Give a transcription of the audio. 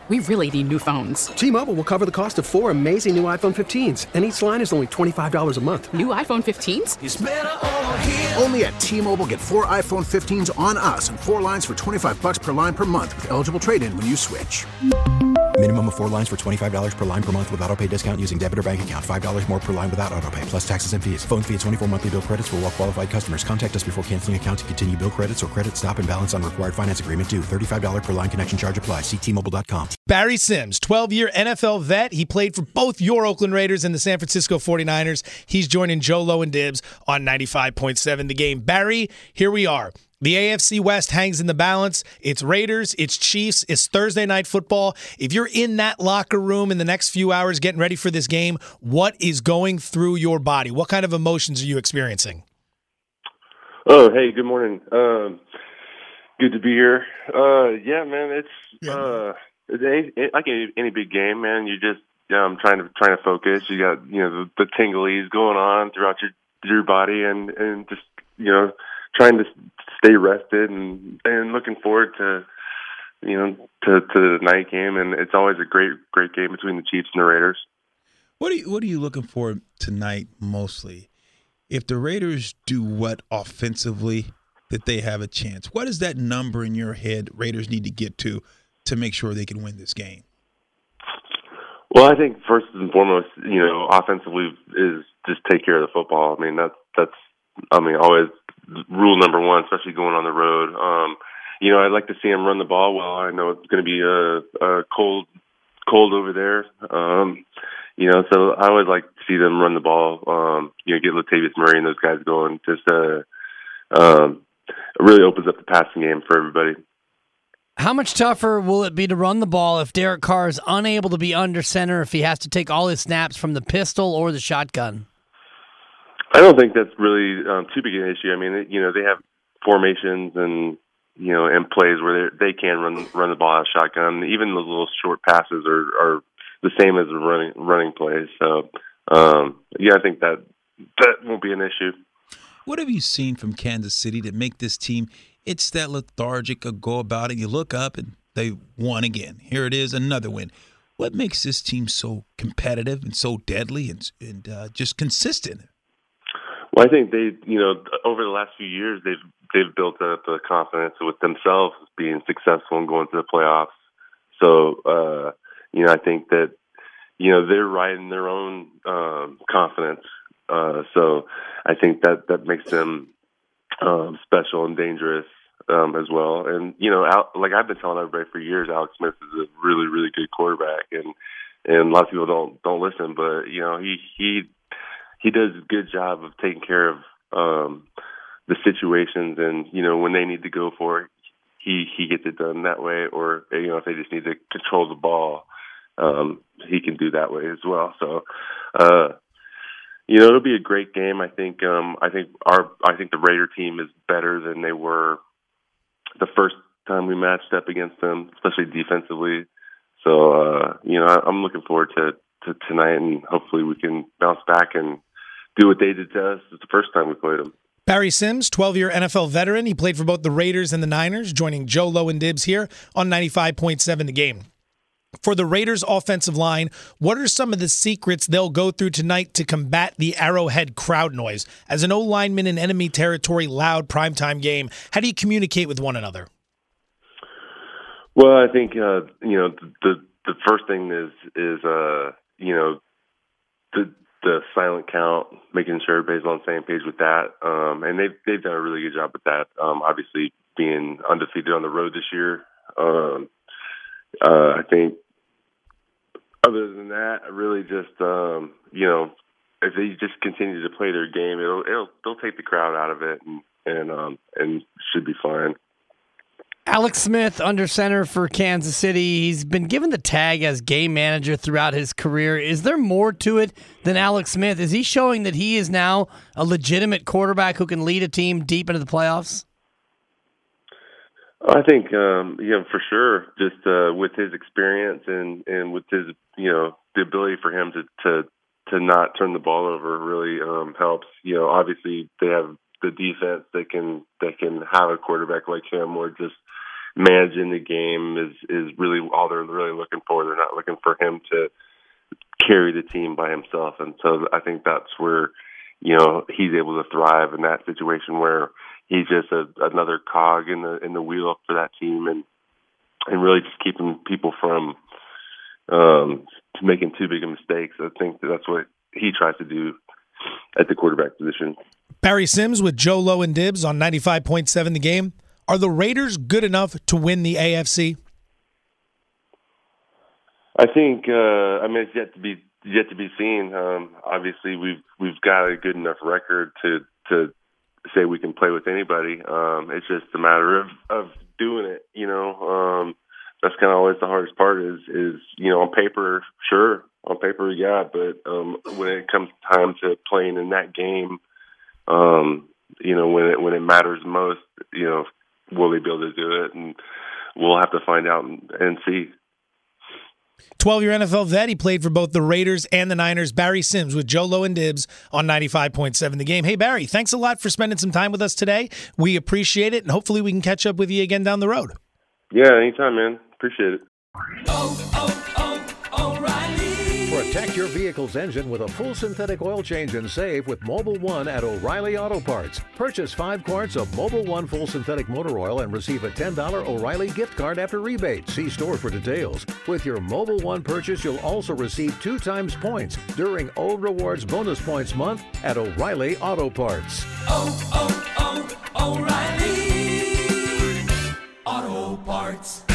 We really need new phones. T-Mobile will cover the cost of 4 amazing new iPhone 15s, and each line is only $25 a month. New iPhone 15s? It's better over here. Only at T-Mobile, get 4 iPhone 15s on us and 4 lines for $25 per line per month with eligible trade-in when you switch. Minimum of 4 lines for $25 per line per month with autopay discount using debit or bank account. $5 more per line without autopay, plus taxes and fees. Phone fee at 24 monthly bill credits for well-qualified customers. Contact us before canceling account to continue bill credits or credit stop and balance on required finance agreement due. $35 per line connection charge applies. See T-Mobile.com. Barry Sims, 12-year NFL vet. He played for both your Oakland Raiders and the San Francisco 49ers. He's joining Joe Low and Dibs on 95.7 The Game. Barry, here we are. The AFC West hangs in the balance. It's Raiders, it's Chiefs, it's Thursday night football. If you're in that locker room in the next few hours getting ready for this game, what is going through your body? What kind of emotions are you experiencing? Oh, hey, good morning. Good to be here. Yeah, man, it's like any big game, man. You just trying to focus. You got the tinglies going on throughout your body, and just trying to stay rested and looking forward to the night game. And it's always a great game between the Chiefs and the Raiders. What are you looking for tonight mostly? If the Raiders do what offensively that they have a chance, what is that number in your head Raiders need to get to make sure they can win this game? Well, I think first and foremost, offensively is just take care of the football. I mean, that's always rule number one, especially going on the road. I'd like to see them run the ball well. I know it's going to be a cold over there. So I always like to see them run the ball. Get Latavius Murray and those guys going. Just it really opens up the passing game for everybody. How much tougher will it be to run the ball if Derek Carr is unable to be under center, if he has to take all his snaps from the pistol or the shotgun? I don't think that's really too big an issue. I mean, they have formations and plays where they can run the ball out of shotgun. Even those little short passes are the same as the running plays. So, I think that won't be an issue. What have you seen from Kansas City to make this team? It's that lethargic go about it. You look up and they won again. Here it is, another win. What makes this team so competitive and so deadly and just consistent? Well, I think they, over the last few years, they've built up a confidence with themselves being successful and going to the playoffs. So, I think that, they're riding their own confidence. So I think that makes them special and dangerous as well. And, like I've been telling everybody for years, Alex Smith is a really, really good quarterback. And a lot of people don't listen, but, he does a good job of taking care of the situations, and when they need to go for it, he gets it done that way. Or if they just need to control the ball, he can do that way as well. So it'll be a great game. I think the Raider team is better than they were the first time we matched up against them, especially defensively. So I'm looking forward to tonight, and hopefully we can bounce back and do what they did to us the first time we played them. Barry Sims, 12-year NFL veteran. He played for both the Raiders and the Niners, joining Joe Low and Dibs here on 95.7 The Game. For the Raiders' offensive line, what are some of the secrets they'll go through tonight to combat the Arrowhead crowd noise? As an O-lineman in enemy territory, loud primetime game, how do you communicate with one another? Well, I think the first thing is the silent count, making sure everybody's on the same page with that. And they've done a really good job with that. Obviously, being undefeated on the road this year. I think other than that, really just if they just continue to play their game, they'll take the crowd out of it and should be fine. Alex Smith, under center for Kansas City. He's been given the tag as game manager throughout his career. Is there more to it than Alex Smith? Is he showing that he is now a legitimate quarterback who can lead a team deep into the playoffs? I think, for sure, just with his experience and with his, the ability for him to not turn the ball over really helps. Obviously they have the defense that can have a quarterback like him, or just managing the game is really all they're really looking for. They're not looking for him to carry the team by himself. And so I think that's where, he's able to thrive in that situation where he's just another cog in the wheel for that team and really just keeping people from making too big of mistakes. I think that's what he tries to do at the quarterback position. Barry Sims with Joe Lowe and Dibs on 95.7 The Game. Are the Raiders good enough to win the AFC? I think it's yet to be seen. Obviously, we've got a good enough record to say we can play with anybody. It's just a matter of doing it. That's kind of always the hardest part. Is on paper, sure, on paper, yeah, but when it comes time to playing in that game, when it matters most, will they be able to do it? And we'll have to find out and see. 12-year NFL vet. He played for both the Raiders and the Niners. Barry Sims with Joe Lowe and Dibs on 95.7 The Game. Hey, Barry, thanks a lot for spending some time with us today. We appreciate it, and hopefully we can catch up with you again down the road. Yeah, anytime, man. Appreciate it. O'Reilly. Protect your vehicle's engine with a full synthetic oil change and save with Mobil 1 at O'Reilly Auto Parts. Purchase 5 quarts of Mobil 1 full synthetic motor oil and receive a $10 O'Reilly gift card after rebate. See store for details. With your Mobil 1 purchase, you'll also receive 2 times points during O Rewards Bonus Points Month at O'Reilly Auto Parts. O'Reilly Auto Parts.